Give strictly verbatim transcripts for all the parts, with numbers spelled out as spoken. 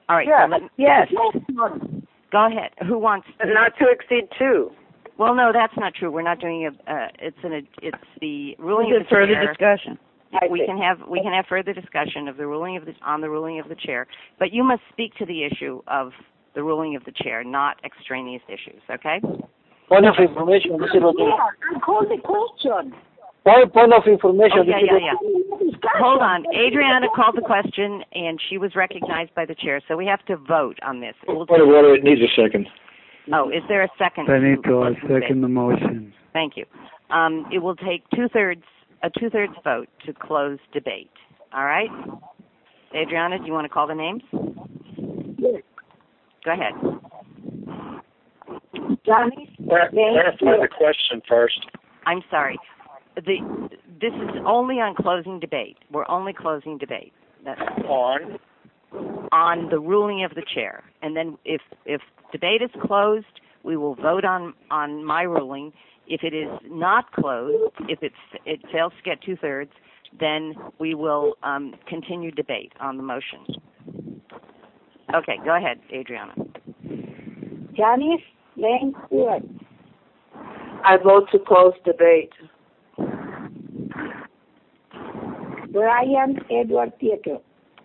All right. Yes. So let, yes. Go ahead. Who wants? Not to exceed two. Well, no, that's not true. We're not doing a. Uh, it's an. It's the ruling Is of it the further chair. discussion? I We see. can have we can have further discussion of the ruling of the on the ruling of the chair, but you must speak to the issue of the ruling of the chair, not extraneous issues. Okay? Point of information. Mister Rodriguez. I called the question. Point, point of information. Oh, yeah, Mister yeah, yeah. Hold on. Adriana called the question, and she was recognized by the chair, so we have to vote on this. It will Point of order, it needs a second. Oh, is there a second? Benito, I to close the second the motion. Thank you. Um, it will take two-thirds, a two-thirds vote to close debate. All right? Adriana, do you want to call the names? Yes. Go ahead. Johnny, Clarify the question first. I'm sorry. The This is only on closing debate. We're only closing debate. That's On? on the ruling of the chair. And then if if debate is closed, we will vote on, on my ruling. If it is not closed, if it's, it fails to get two-thirds, then we will um, continue debate on the motion. Okay, go ahead, Adriana. Janice Lane Stewart. I vote to close debate. Brian Edward Tieto.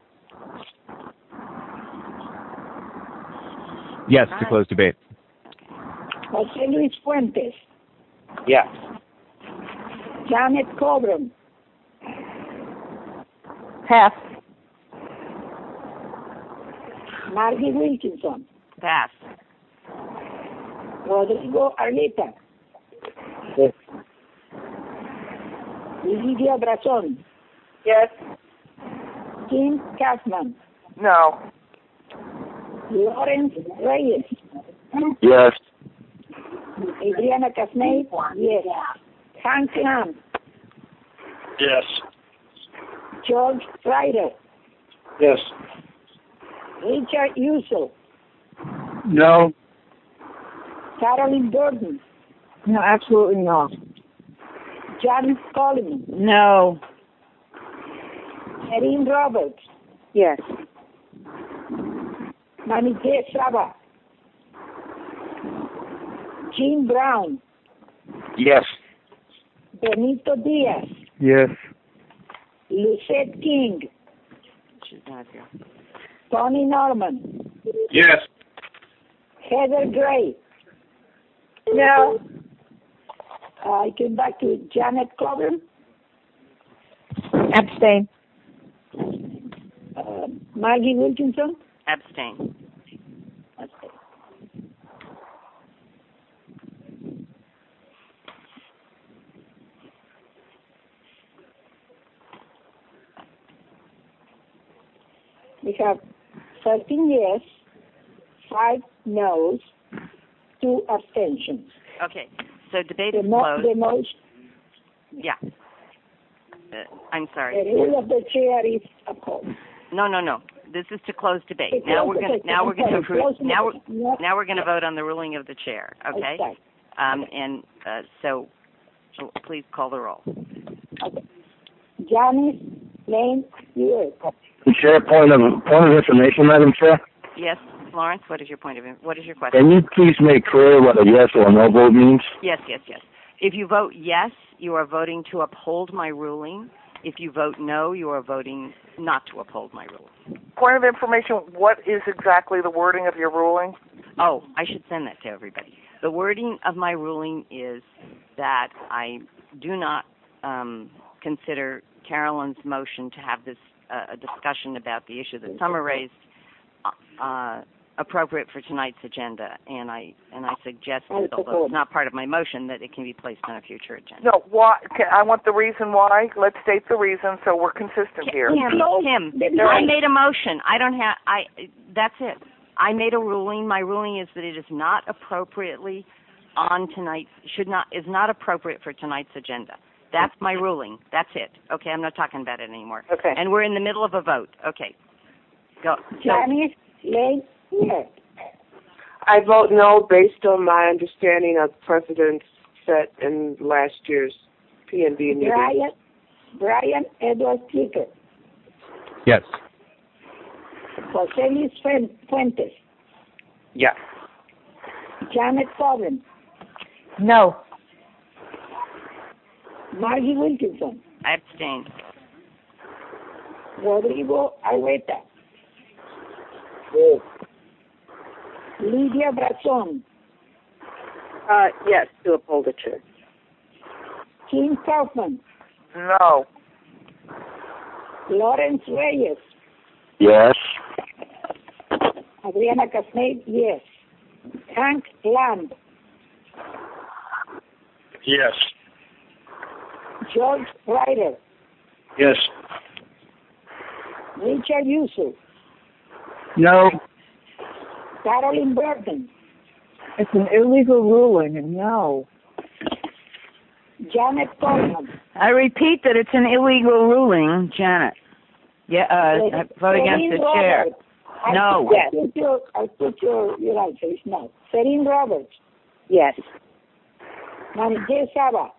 Yes, to close debate. Jose Luis Fuentes. Yes. Janet Coburn. Pass. Margie Wilkinson. Pass. Rodrigo Arleta. Yes. Lidia Brazón. Yes. Kim Kaufman. No. Lawrence Reyes. Yes. Adriana Casney. Yes. Hank Lam. Yes. George Ryder. Yes. Richard Uso. No. Carolyn Gordon. No, absolutely not. John Coleman. No. Erin Roberts. Yes. Manité Saba. Jim Brown. Yes. Benito Diaz. Yes. Lucette King. She's not here. Tony Norman. Yes. Heather Gray. No. I came back to Janet Coburn. Abstain. Uh, Maggie Wilkinson. Abstain. Okay. We have thirteen yes, five no's, two abstentions. Okay, so debate The, is mo- closed. the motion, Yeah. Uh, I'm the sorry. rule of the chair is opposed. No, no, no. This is to close debate. To Now close we're going debate. to now we're going to Okay, approve. close Now we're debate. Yeah. now we're going to vote on the ruling of the chair. Okay. Okay. Um, and uh, so, so please call the roll. Okay. Janice Lane Stewart. Chair, point of point of information, Madam Chair. Yes, Lawrence. What is your point of what is your question? Can you please make clear what a yes or no vote means? Yes, yes, yes. If you vote yes, you are voting to uphold my ruling. If you vote no, you are voting not to uphold my ruling. Point of information, what is exactly the wording of your ruling? Oh, I should send that to everybody. The wording of my ruling is that I do not um, consider Carolyn's motion to have this uh, a discussion about the issue that Summer raised uh, appropriate for tonight's agenda, and I and I suggested, although it's not part of my motion, that it can be placed on a future agenda. No, why? Can, I want the reason why. Let's state the reason so we're consistent here. Kim, Kim, I made a motion. I don't have. I. That's it. I made a ruling. My ruling is that it is not appropriately on tonight's should not is not appropriate for tonight's agenda. That's my ruling. That's it. Okay, I'm not talking about it anymore. Okay. And we're in the middle of a vote. Okay. Go. Janice Lane Stewart. I vote no based on my understanding of precedents set in last year's P N B meeting. Brian, Brian Edward Tweaker. Yes. Jose Luis Fuentes, Yes. Janet Coburn, No. Margie Wilkinson, I abstain. Rodrigo Argueta, No. Lydia Brazon, Uh, yes, to uphold the chair. Kim Kaufman, No. Lawrence Reyes, Yes. Adriana Casnade, yes. Hank Lamb, Yes. George Ryder, Yes. Richard Yusuf, No. Carolyn Burton, It's an illegal ruling, and no. Janet Coleman, I repeat that it's an illegal ruling, Janet. Yeah, uh, I vote against the chair. Roberts. I No. Put, I put your, I put your, your answer is no. Serene Roberts, Yes. Manijé Saba,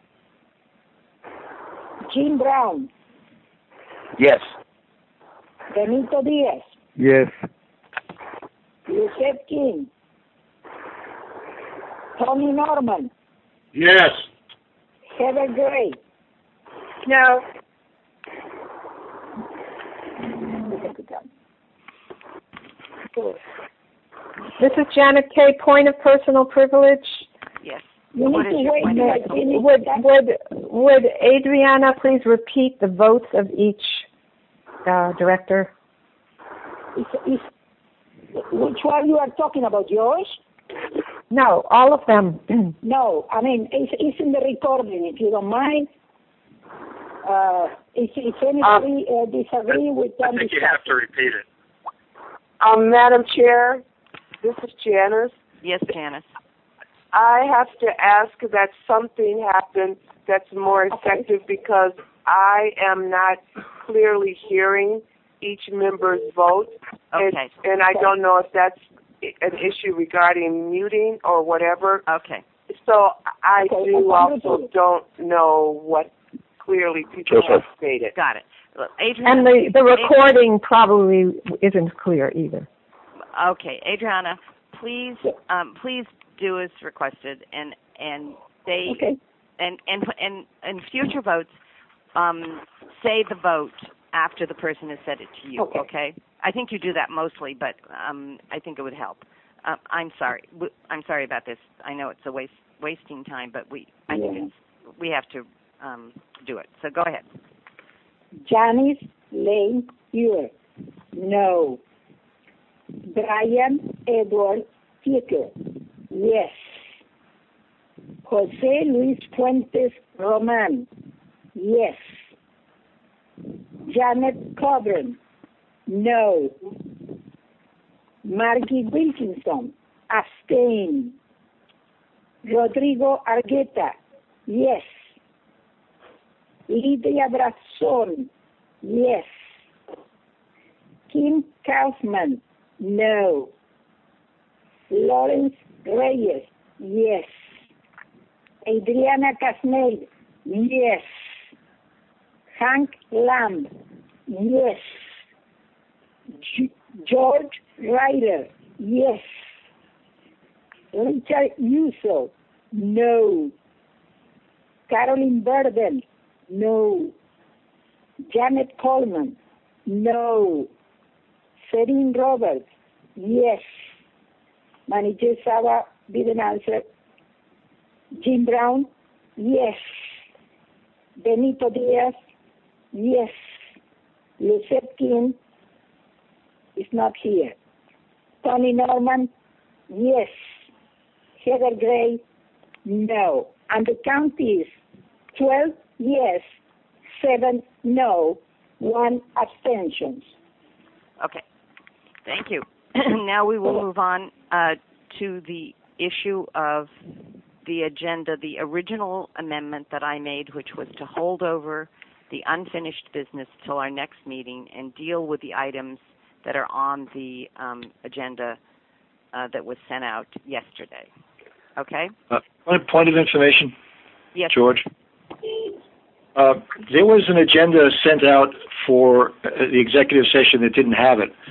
Jim Brown, Yes. Benito Diaz, Yes. Lucette King, Tony Norman, Yes. Heather Gray, No. This is Janet Kay. Point of personal privilege. Yes. you What need is to your wait point till of I personal- finish Would that. would would Adriana please repeat the votes of each uh, director? Is, is, which one you are talking about, yours? No, all of them. No, I mean, it's, it's in the recording, if you don't mind. Uh, if, if anybody uh, disagree with them, to repeat it. Um, Madam Chair, this is Janice. Yes, Janice. I have to ask that something happen that's more effective because I am not clearly hearing each member's vote. And, Okay. and I don't know if that's an issue regarding muting or whatever. Okay. So I Okay, do I also don't know what clearly people have stated. Got it. Look, Adriana, And the, the recording probably isn't clear either. Okay, Adriana, please, um, please do as requested, and and say Okay. and and and and future votes, um, say the vote after the person has said it to you. Okay. Okay. I think you do that mostly, but um, I think it would help. Uh, I'm sorry. W- I'm sorry about this. I know it's a waste wasting time, but we I think Yeah. it's we have to um, do it. So go ahead. Janice Lane Ewer, no. Brian Edward Fieker, yes. Jose Luis Fuentes Roman, yes. Janet Coburn, no. Margie Wilkinson, abstain. Rodrigo Argueta, yes. Lydia Brazon, yes. Kim Kaufman, no. Lawrence Reyes, yes. Adriana Casnell, yes. Hank Lamb, yes. G- George Ryder, yes. Richard Yusuf, no. Carolyn Burden, no. Janet Coleman, no. Serene Roberts, yes. Manijé Saba didn't answer. Jim Brown, yes. Benito Diaz, yes. Lucette King is not here. Tony Norman, yes. Heather Gray, no. And the count is twelve yes, seven no, one abstentions. Okay. Thank you. Now we will move on uh, to the issue of the agenda, the original amendment that I made, which was to hold over the unfinished business till our next meeting and deal with the items that are on the um, agenda uh, that was sent out yesterday. Okay? Uh, one point of information, Yes. George. Uh, there was an agenda sent out for uh, the executive session that didn't have it.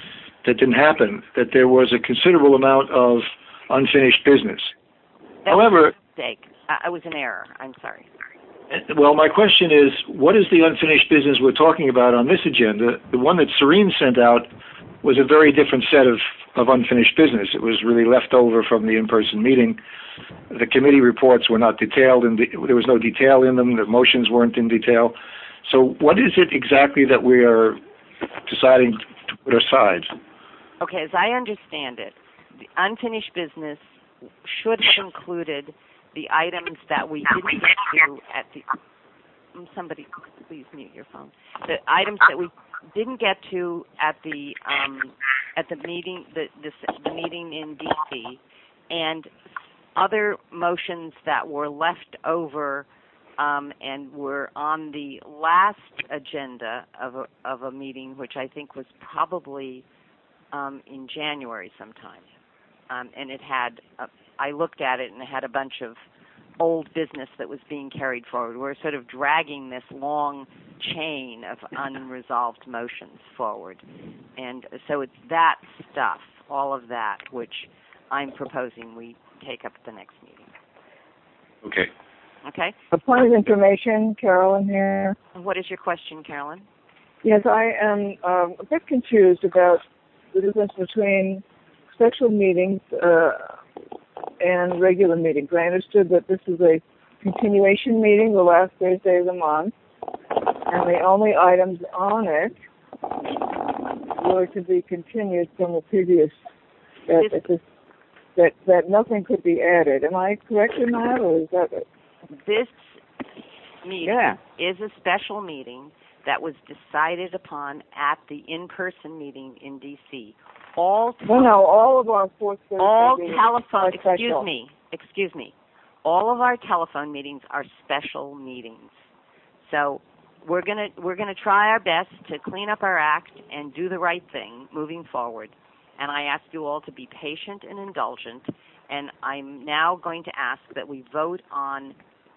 that didn't happen, that there was a considerable amount of unfinished business. That However, was a mistake. I, I was an error. I'm sorry. Well, my question is, what is the unfinished business we're talking about on this agenda? The one that Serene sent out was a very different set of, of unfinished business. It was really left over from the in-person meeting. The committee reports were not detailed, and the, there was no detail in them. The motions weren't in detail. So what is it exactly that we are deciding to put aside? Okay, as I understand it, the unfinished business should have included the items that we didn't get to at the... Somebody, please mute your phone. The items that we didn't get to at the um, at the meeting, the, the, the meeting in D C, and other motions that were left over um, and were on the last agenda of a, of a meeting, which I think was probably um, in January sometime. Um, and it had, uh, I looked at it and it had a bunch of old business that was being carried forward. We're sort of dragging this long chain of unresolved motions forward. And so it's that stuff, all of that, which I'm proposing we take up at the next meeting. Okay. Okay? A point of information, Carolyn here. What is your question, Carolyn? Yes, I am um, a bit confused about the difference between special meetings uh, and regular meetings. I understood that this is a continuation meeting, the last Thursday of the month, and the only items on it were to be continued from the previous, that, This- that, that, that nothing could be added. Am I correct in that, or is that... This meeting Yeah. is a special meeting that was decided upon at the in-person meeting in D C All No, no, all of our fourth Thursday all meetings telephone are excuse special. me excuse me all of our telephone meetings are special meetings. So we're gonna we're gonna try our best to clean up our act and do the right thing moving forward. And I ask you all to be patient and indulgent. And I'm now going to ask that we vote on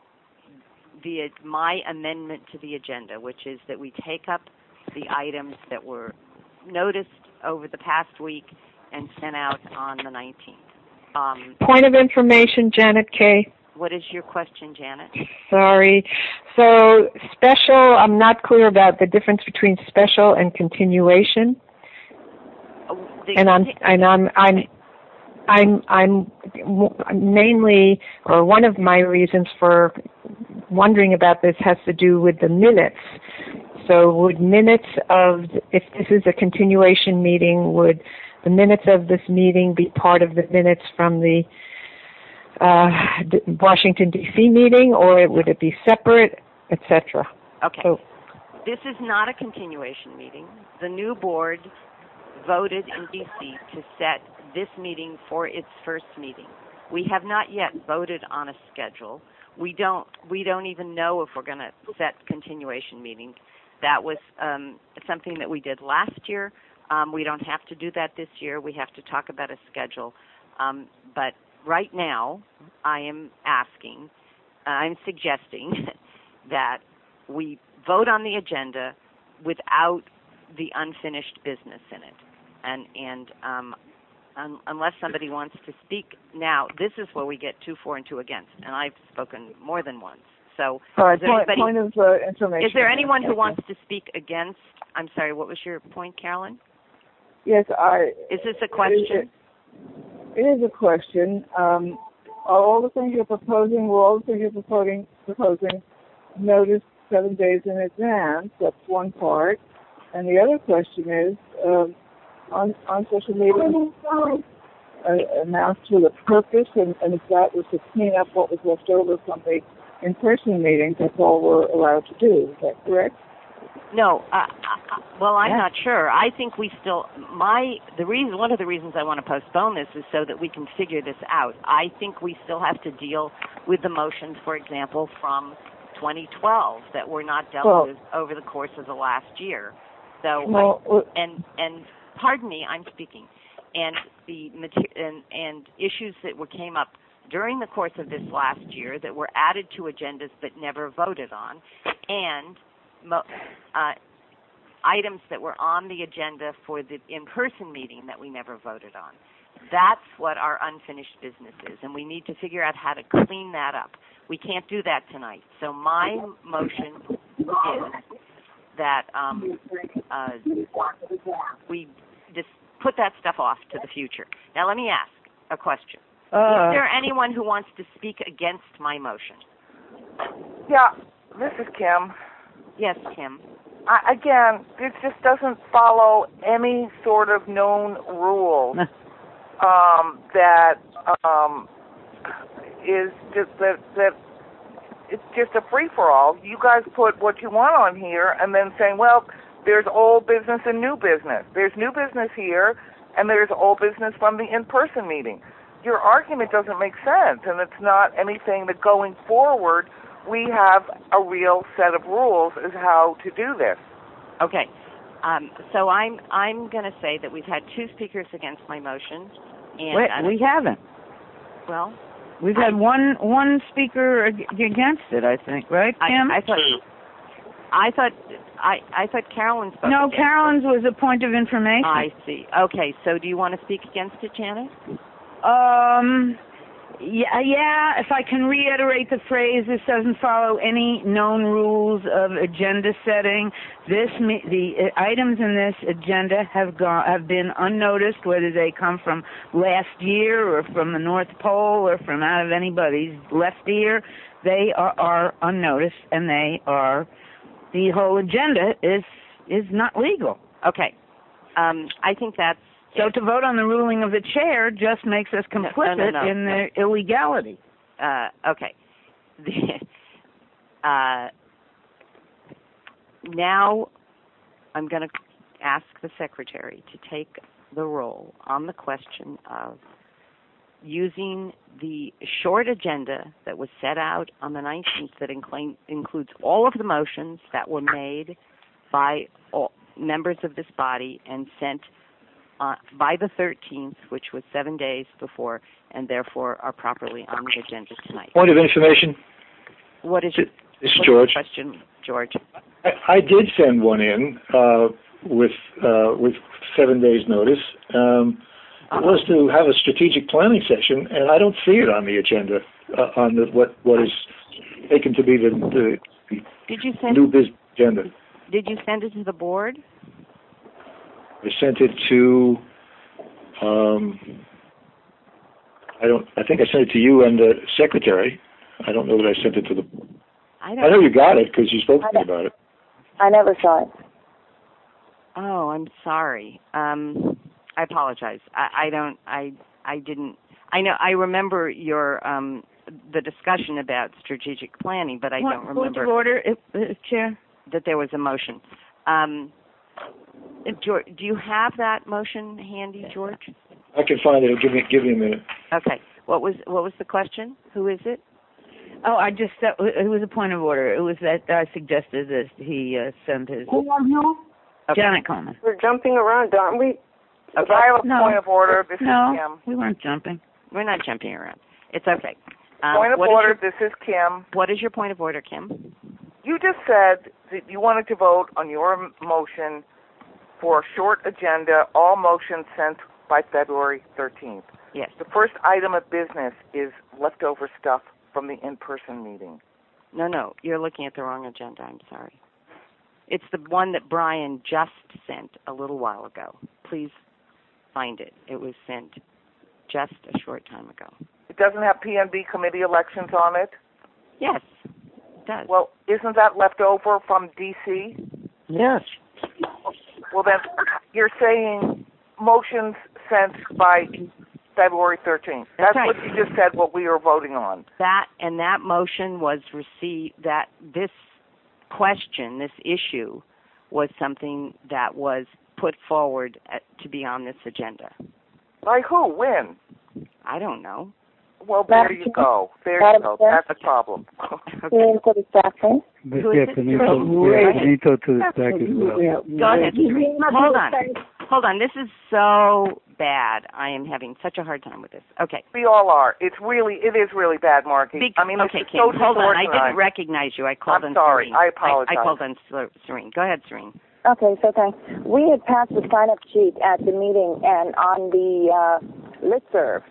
the my amendment to the agenda, which is that we take up the items that were noticed over the past week and sent out on the nineteenth. Um, Point of information, Janet K. what is your question, Janet? Sorry. So special, I'm not clear about the difference between special and continuation. Oh, the- And I'm and I'm I'm I'm I'm mainly, or one of my reasons for wondering about this has to do with the minutes. So would minutes of, if this is a continuation meeting, would the minutes of this meeting be part of the minutes from the uh, Washington, D C meeting, or would it be separate, et cetera? Okay. So, This is not a continuation meeting. The new board voted in D C to set this meeting for its first meeting. We have not yet voted on a schedule. We don't we don't even know if we're going to set continuation meetings. That was um, something that we did last year. Um, we don't have to do that this year. We have to talk about a schedule. Um, but right now, I am asking, I'm suggesting that we vote on the agenda without the unfinished business in it. And, and um, un- unless somebody wants to speak now, this is where we get two for and two against. And I've spoken more than once. So all right, is there point, anybody, point of uh, information. is there anyone who wants to speak against? I'm sorry, what was your point, Carolyn? Yes, I... Is this a question? It, it is a question. Um, are all the things you're proposing, were all the things you're proposing, proposing noticed seven days in advance? That's one part. And the other question is, um, on, on social media, uh, announced with a purpose, and, and if that was to clean up what was left over from the in-person meetings, that's all we're allowed to do. Is that correct? No. Uh, uh, well, I'm not sure. I think we still. My the reason. One of the reasons I want to postpone this is so that we can figure this out. I think we still have to deal with the motions, for example, from twenty twelve that were not dealt well, with over the course of the last year. So, well, I, and and pardon me, I'm speaking. And the mater- and and issues that were came up during the course of this last year that were added to agendas but never voted on, and mo- uh, items that were on the agenda for the in-person meeting that we never voted on. That's what our unfinished business is, and we need to figure out how to clean that up. We can't do that tonight. So my motion is that um, uh, we just put that stuff off to the future. Now let me ask a question. Uh, is there anyone who wants to speak against my motion? Yeah, this is Kim. Yes, Kim. I, again, this just doesn't follow any sort of known rule um, that um, is just that that it's just a free for all. You guys put what you want on here, and then saying, well, there's old business and new business. There's new business here, and there's old business from the in-person meeting. Your argument doesn't make sense, and it's not anything that going forward we have a real set of rules as how to do this. Okay. Um, so I'm I'm going to say that we've had two speakers against my motion. And Wait, uh, we haven't. Well, We've had one one speaker ag- against it, I think, right, Kim? I, I thought I thought I I thought Carolyn spoke. No, against Carolyn's was a point of it. information. I see. Okay, so do you want to speak against it, Janet? Um, yeah, yeah, if I can reiterate the phrase, this doesn't follow any known rules of agenda setting. This, the uh, items in this agenda have gone, have been unnoticed, whether they come from last year or from the North Pole or from out of anybody's left ear. They are, are unnoticed, and they are, the whole agenda is, is not legal. Okay. Um, I think that's So to vote on the ruling of the chair just makes us complicit no, no, no, in no. the illegality. Uh, okay. uh, now I'm going to ask the secretary to take the roll on the question of using the short agenda that was set out on the nineteenth that incl- includes all of the motions that were made by all members of this body and sent Uh, by the thirteenth, which was seven days before, and therefore are properly on the agenda tonight. Point of information. What is your, This is what's George. your question, George? I, I did send one in uh, with uh, with seven days' notice. Um, it was to have a strategic planning session, and I don't see it on the agenda uh, on the, what what is taken to be the, the Did you send new business agenda. Did you send it to the board? I sent it to, um, I don't, I think I sent it to you and the secretary. I don't know that I sent it to the, I don't I know you got it because you spoke to me about it. I never saw it. Oh, I'm sorry. Um, I apologize. I, I don't, I, I didn't, I know, I remember your, um, the discussion about strategic planning, but I What, don't remember. Point of order, if, uh, Chair. That there was a motion. Um, George, do you have that motion handy, George? I can find it. Give me, give me a minute. Okay. What was what was the question? Who is it? Oh, I just, that, it was a point of order. It was that I suggested that he uh, send his... Who are you? Okay. Janet Coleman. We're jumping around, aren't we? Okay. I have a No. point of order. This No, is Kim. we weren't jumping. We're not jumping around. It's okay. Um, Point of what is order. your- This is Kim. What is your point of order, Kim? You just said that you wanted to vote on your m- motion for a short agenda, all motions sent by February thirteenth. Yes. The first item of business is leftover stuff from the in-person meeting. No, no. You're looking at the wrong agenda. I'm sorry. It's the one that Brian just sent a little while ago. Please find it. It was sent just a short time ago. It doesn't have P N B committee elections on it? Yes, it does. Well, isn't that left over from D C? Yes. Well, then you're saying motions sent by February thirteenth. That's, That's right. what you just said, what we were voting on. That and that motion was received, that this question, this issue, was something that was put forward at, to be on this agenda. By who? When? I don't know. Well, there you go. There you go. That's the problem. Okay. For the staffing. Who is Yeah, it? Benito, Great. yeah, Benito to the back as well. Go ahead. Hold on. Hold on. This is so bad. I am having such a hard time with this. Okay. We all are. It's really, it is really bad, Marky. Be- I mean, okay, it's Kim, so hold on. I disorganized. didn't recognize you. I called I'm on sorry. Serene. I apologize. I, I called on Ser- Serene. Go ahead, Serene. Okay, so thanks. We had passed the sign-up sheet at the meeting, and on the uh, listserv,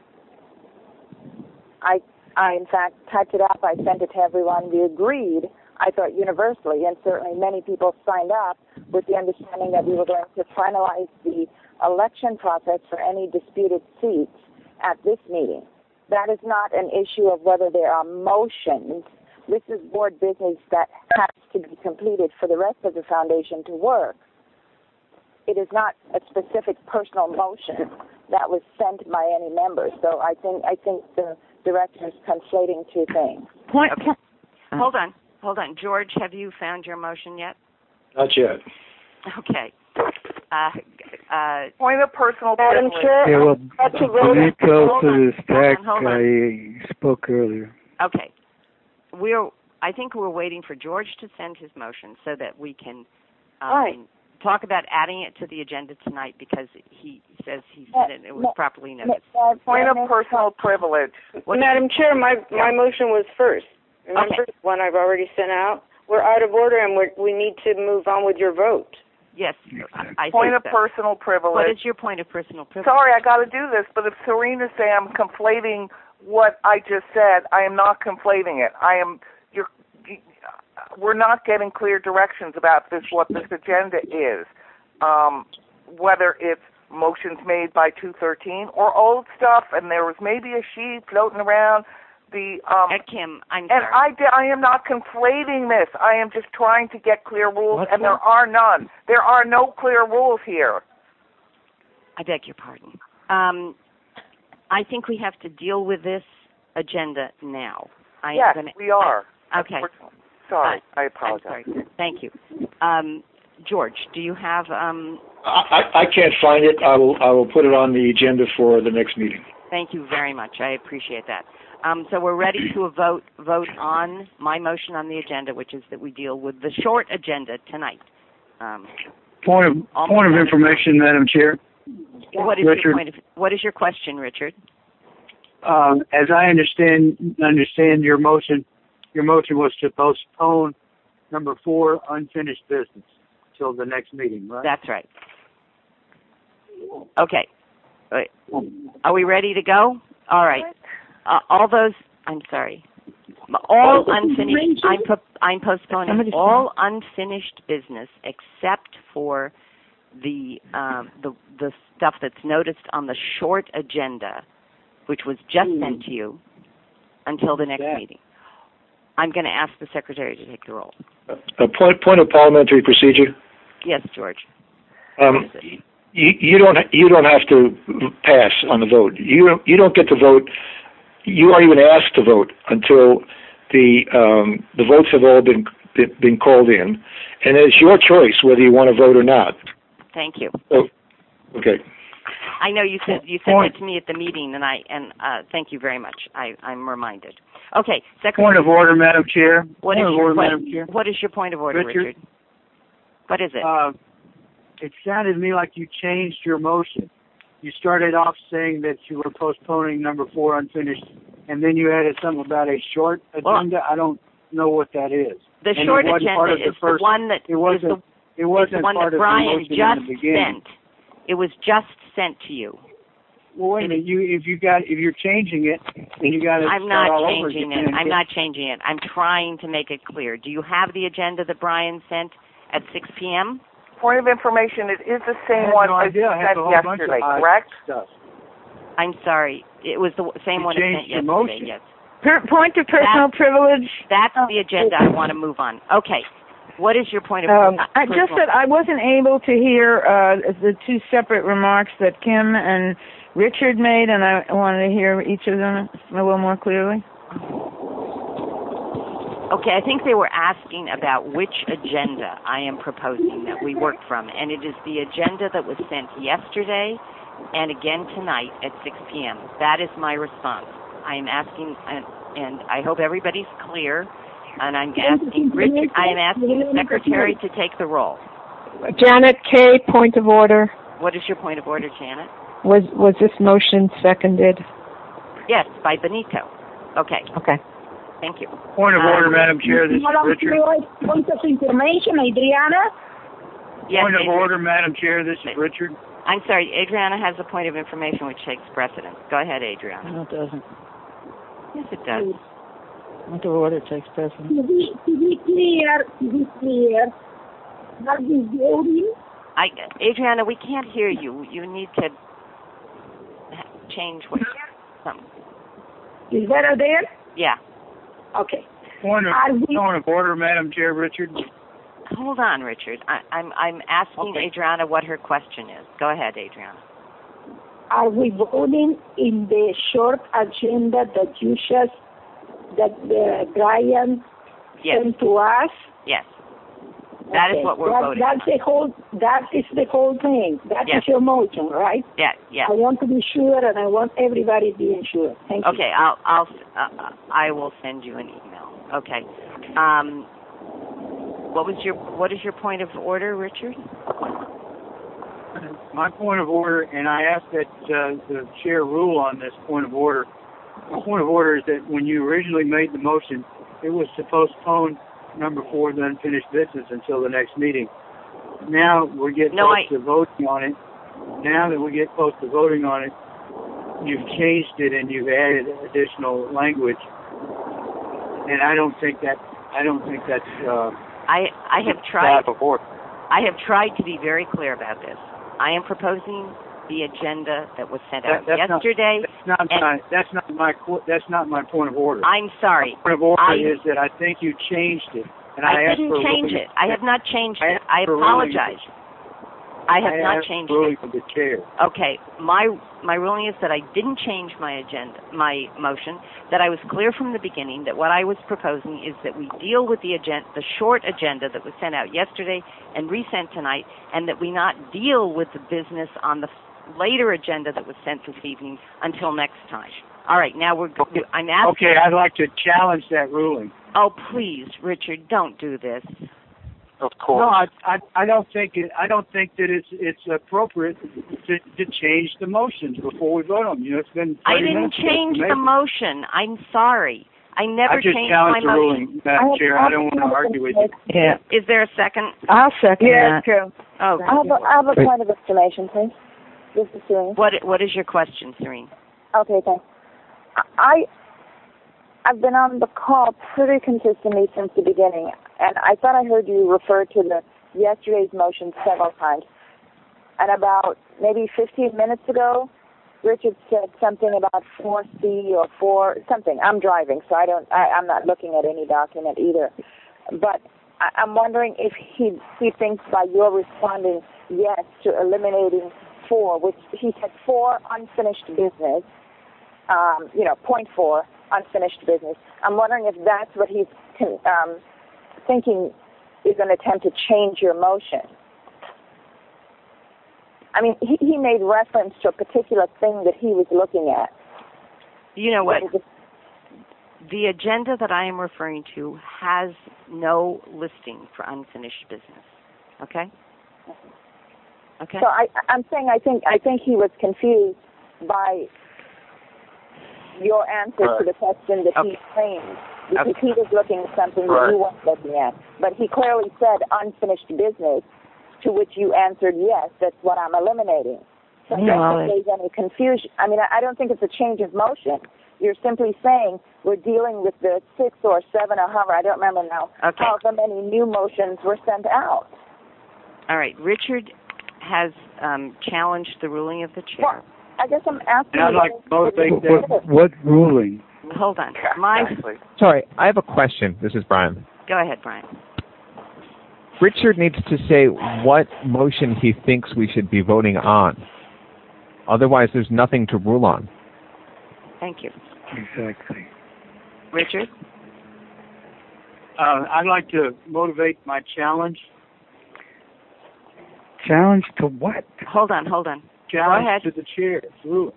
I, I in fact typed it up. I sent it to everyone. We agreed, I thought universally, and certainly many people signed up with the understanding that we were going to finalize the election process for any disputed seats at this meeting. That is not an issue of whether there are motions. This is board business that has to be completed for the rest of the foundation to work. It is not a specific personal motion that was sent by any member. So I think I think the director is conflating two things. Point. Okay. Hold on, hold on, George. Have you found your motion yet? Not yet. Okay. Uh, uh, Point of personal Madam privilege. Chair, Yeah, well, I have to vote. Benito to the stack, hold on, hold on. I spoke earlier. Okay. We're. I think we're waiting for George to send his motion so that we can um, Right. talk about adding it to the agenda tonight because he says he said it, it was properly noticed. Point of personal privilege. Madam Chair, my my motion was first. Remember, Okay. one I've already sent out. We're out of order, and we we need to move on with your vote. Yes, I, I Point think of so. personal privilege. What is your point of personal privilege? Sorry, I got to do this, but if Serena say I'm conflating what I just said, I am not conflating it. I am. You're. We're not getting clear directions about this. What this agenda is, um, whether it's motions made by two thirteen or old stuff, and there was maybe a sheet floating around. The um, uh, Kim, I'm and sorry. I, di- I am not conflating this. I am just trying to get clear rules, What's and that? there are none. There are no clear rules here. I beg your pardon. Um, I think we have to deal with this agenda now. I yes, am gonna, we are. I, okay. Sorry, uh, I apologize. I'm sorry. Thank you. Um, George, do you have... Um, I, I can't find it. I will I will put it on the agenda for the next meeting. Thank you very much. I appreciate that. Um, so we're ready to vote vote on my motion on the agenda, which is that we deal with the short agenda tonight. Um, point of point of information, Madam Chair. What is Richard, your point of, What is your question, Richard? Um, as I understand understand your motion, your motion was to postpone number four, unfinished business, till the next meeting, right? That's right. Okay. Wait. Are we ready to go? All right. Uh, all those, I'm sorry, all unfinished, I'm, po- I'm postponing all unfinished business except for the, um, the the stuff that's noticed on the short agenda, which was just sent to you, until the next meeting. I'm going to ask the Secretary to take the roll. A point point of parliamentary procedure. Yes, George. Um, you, you don't you don't have to pass on the vote. You don't, you don't get to vote. You aren't even asked to vote until the um, the votes have all been been called in, and it's your choice whether you want to vote or not. Thank you. Oh, okay. I know you said you said that to me at the meeting, and I and uh, thank you very much. I, I'm reminded. Okay, Secretary. Point of order, Madam Chair. What point is of your order, point, Madam Chair. What is your point of order, Richard? Richard? What is it? Uh, it sounded to me like you changed your motion. You started off saying that you were postponing number four unfinished, and then you added something about a short agenda. Well, I don't know what that is. The and short agenda is the, the one that it wasn't. The, it wasn't the one part that of Brian the motion just in the beginning. sent. It was just sent to you. Well, wait a minute. You, if you got, if you're changing it, then you got to I'm start not all changing over it. again. I'm not changing it. I'm trying to make it clear. Do you have the agenda that Brian sent at six p.m.? Point of information, it is the same I had one no as idea. I had sent a whole bunch of yesterday, odd correct? Stuff. I'm sorry. It was the same You one I sent changed your yesterday, motion. yes. Per- point of personal That's, privilege. That's the agenda I want to move on. Okay. What is your point of Um, personal I just that I wasn't able to hear uh, the two separate remarks that Kim and Richard made, and I wanted to hear each of them a little more clearly. Okay, I think they were asking about which agenda I am proposing that we work from, and it is the agenda that was sent yesterday and again tonight at six p.m. That is my response. I am asking, and, and I hope everybody's clear, and I'm asking Richard, I am asking the Secretary to take the roll. Janet Kay, point of order. What is your point of order, Janet? Was was this motion seconded? Yes, by Benito. Okay. Okay. Thank you. Point of um, order, Madam Chair. This is Richard. Point of information, Adriana. Yes, Point of Adriana. order, Madam Chair. This is Richard. I'm sorry, Adriana has a point of information which takes precedence. Go ahead, Adriana. No, it doesn't. Yes, it does. Point of order takes precedence. To be, to be clear, to be clear, are we voting? I, Adriana, we can't hear you. You need to change what. Some. Is better there? Yeah. Okay. Point of, Are we, point of order, Madam Chair, Richard. Hold on, Richard. I, I'm I'm asking Okay. Adriana what her question is. Go ahead, Adriana. are we voting in the short agenda that you just, that uh, Brian Yes. sent to us? Yes. That is Okay. what we're that, voting That's on. the whole, that is the whole thing. That Yes. is your motion, right? Yeah. Yeah. I want to be sure, and I want everybody being sure. Thank you. Okay. I'll I'll uh, I will send you an email. Okay. Um. What was your what is your point of order, Richard? My point of order, and I ask that uh, the chair rule on this point of order. My point of order is that when you originally made the motion, it was to postpone number four, the unfinished business, until the next meeting. Now we get No, close I- to voting on it. Now that we get close to voting on it, you've changed it and you've added additional language. And I don't think that I don't think that's. Uh, I I have tried. before. I have tried to be very clear about this. I am proposing the agenda that was sent out That- that's not- yesterday. That's not and my. That's not my. qu- That's not my point of order. I'm sorry. My point of order I- is that I think you changed it, and I, I asked didn't for a change ruling. it. I have not changed I it. asked I for a ruling. apologize. I have I not asked changed for a ruling it. from the chair. Okay, my my ruling is that I didn't change my agenda, my motion. That I was clear from the beginning that what I was proposing is that we deal with the agenda, the short agenda that was sent out yesterday and resent tonight, and that we not deal with the business on the later agenda that was sent this evening until next time. All right, now we're. Okay. I'm asking. Okay, I'd like to challenge that ruling. Oh, please, Richard, don't do this. Of No, course. I, I, I don't think it. I don't think that it's it's appropriate to, to change the motions before we vote on them. You know, it's been. I thirty didn't minutes change to the make it. motion. I'm sorry. I never I just changed challenged my the motion. ruling, Madam Chair. I don't want to argue with you. Yeah. Is there a second? I'll second Yeah, that. true. Oh, I have a, I have a Wait. point of exclamation, please. This is Serene. what what is your question, Serene? Okay, thanks. I, I've been on the call pretty consistently since the beginning, and I thought I heard you refer to the yesterday's motion several times. And about maybe fifteen minutes ago, Richard said something about four C or four something. I'm driving, so I don't. I, I'm not looking at any document either. But I, I'm wondering if he he thinks by your responding yes to eliminating four, which he said four unfinished business. Um, you know, point four unfinished business. I'm wondering if that's what he's um, thinking is an attempt to change your motion. I mean, he, he made reference to a particular thing that he was looking at. You know what? The agenda that I am referring to has no listing for unfinished business. Okay? Okay. So I, I'm saying I think I think he was confused by your answer Right. to the question that Okay. he claimed, because Okay. he was looking at something Right. that you weren't looking at. But he clearly said unfinished business, to which you answered yes, that's what I'm eliminating. So I No, don't think there's any confusion. I mean, I I don't think it's a change of motion. You're simply saying we're dealing with the six or seven or however, I don't remember now, Okay. however many new motions were sent out. All right. Richard has um, challenged the ruling of the chair. Well, I guess I'm asking And I'd you- like to motivate that. What, what ruling? Hold on. My, Sorry, I have a question. This is Brian. go ahead, Brian. Richard needs to say what motion he thinks we should be voting on. Otherwise, there's nothing to rule on. Thank you. Exactly. Richard? Uh, I'd like to motivate my challenge. Challenge to what? Hold on, hold on. Challenge ahead. to the chair. Ruling.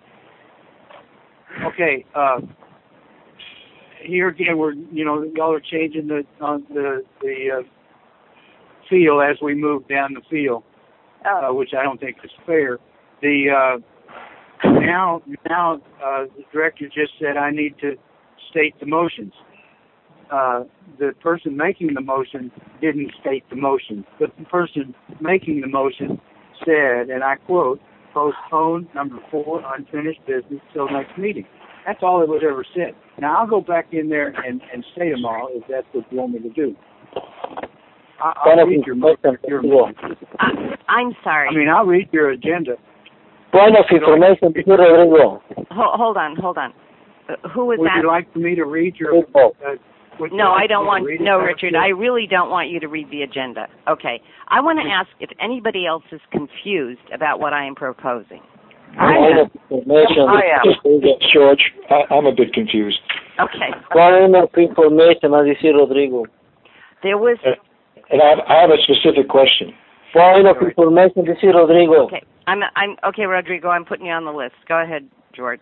Okay. Uh, here again, we're you know y'all are changing the uh, the the uh, field as we move down the field, Oh. uh, which I don't think is fair. The uh, now now uh, the director just said I need to state the motions. uh, the person making the motion didn't state the motion, but the person making the motion said, and I quote, postpone number four unfinished business till next meeting. That's all that was ever said. Now, I'll go back in there and, and say them all if that's what you want me to do. I, I'll read your motion. Your motion. Uh, I'm sorry. I mean, I'll read your agenda. Point of information, Mister Rodrigo. Hold, hold on, hold on. Uh, who was Would that? you like for me to read your... Uh, no, I don't want... No, it? Richard, I really don't want you to read the agenda. Okay. I want to ask if anybody else is confused about what I am proposing. I am. I am. George, I, I'm a bit confused. Okay. Point of information, as you see, Rodrigo. There was... Uh, and I have, I have a specific question. Point of information, this is Rodrigo. Okay. I'm, I'm, okay, Rodrigo, I'm putting you on the list. Go ahead, George.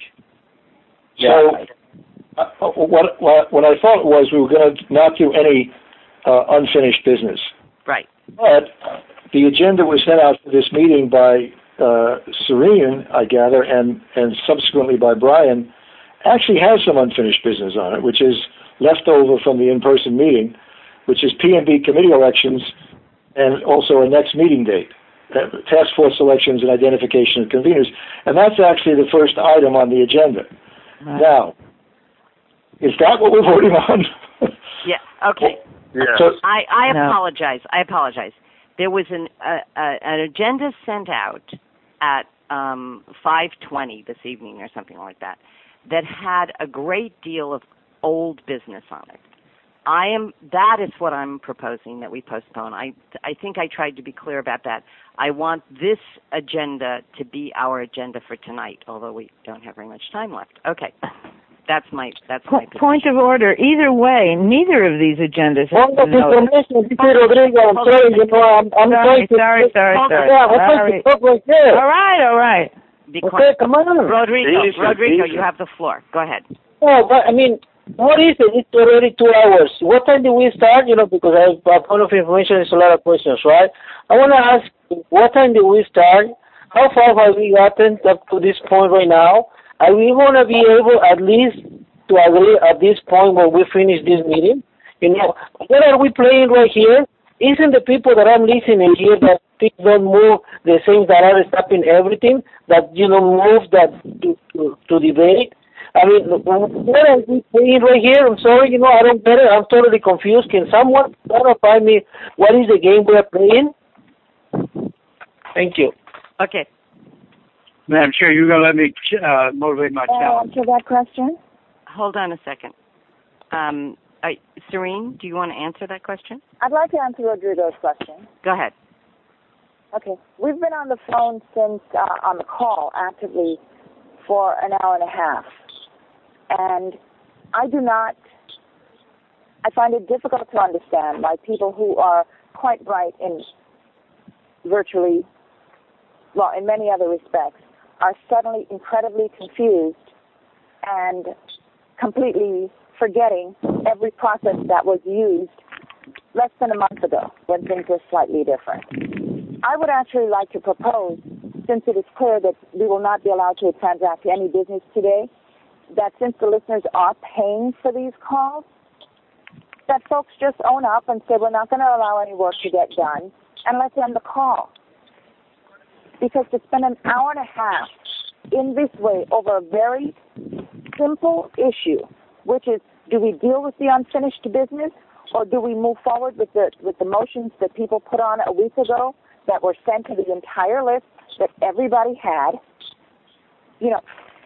So, uh, what, what, what I thought was we were going to not do any uh, unfinished business. Right. But the agenda was sent out for this meeting by uh, Serene, I gather, and, and subsequently by Brian, actually has some unfinished business on it, which is left over from the in-person meeting, which is P and B committee elections and also a next meeting date. Task force elections and identification of conveners, and that's actually the first item on the agenda. Right. Now, is that what we're voting on? Yeah. Okay. Yeah. So, I, I No. apologize. I apologize. There was an uh, uh, an agenda sent out at um, five twenty this evening or something like that that had a great deal of old business on it. I am. That is what I'm proposing that we postpone. I I think I tried to be clear about that. I want this agenda to be our agenda for tonight, although we don't have very much time left. Okay, that's my that's my position. Point of order. Either way, neither of these agendas have Point of been noticed. information, this is Rodrigo. I'm sorry, you know, I'm, I'm Sorry, trying to... sorry, sorry, Hold sorry. on, I'm All trying right. to talk right there. All right, all right. Be Okay, quiet. come on. Rodrigo, Easy, Rodrigo, easy. you have the floor. Go ahead. No, but, I mean, what is it? It's already two hours. What time do we start? You know, because I have a point of information is a lot of questions, right? I want to ask, what time do we start? How far have we gotten up to this point right now? Are we going to be able at least to agree at this point when we finish this meeting? You know, what are we playing right here? Isn't the people that I'm listening here that things don't move the things that are stopping everything, that, you know, move that to, to, to debate? I mean, what are we playing right here? I'm sorry, you know, I don't get it. I'm totally confused. Can someone clarify me what is the game we're playing? Thank you. Okay. Madam Chair, you're going to let me uh, motivate my May I challenge. answer that question? Hold on a second. Um, I, Serene, do you want to answer that question? I'd like to answer Rodrigo's question. Go ahead. Okay. We've been on the phone since, uh, on the call actively for an hour and a half. And I do not, I find it difficult to understand why people who are quite bright in virtually, well, in many other respects, are suddenly incredibly confused and completely forgetting every process that was used less than a month ago when things were slightly different. I would actually like to propose, since it is clear that we will not be allowed to transact any business today, that since the listeners are paying for these calls, that folks just own up and say we're not going to allow any work to get done, and let's end the call. Because to spend an hour and a half in this way over a very simple issue, which is, do we deal with the unfinished business, or do we move forward with the with the motions that people put on a week ago that were sent to the entire list that everybody had? You know.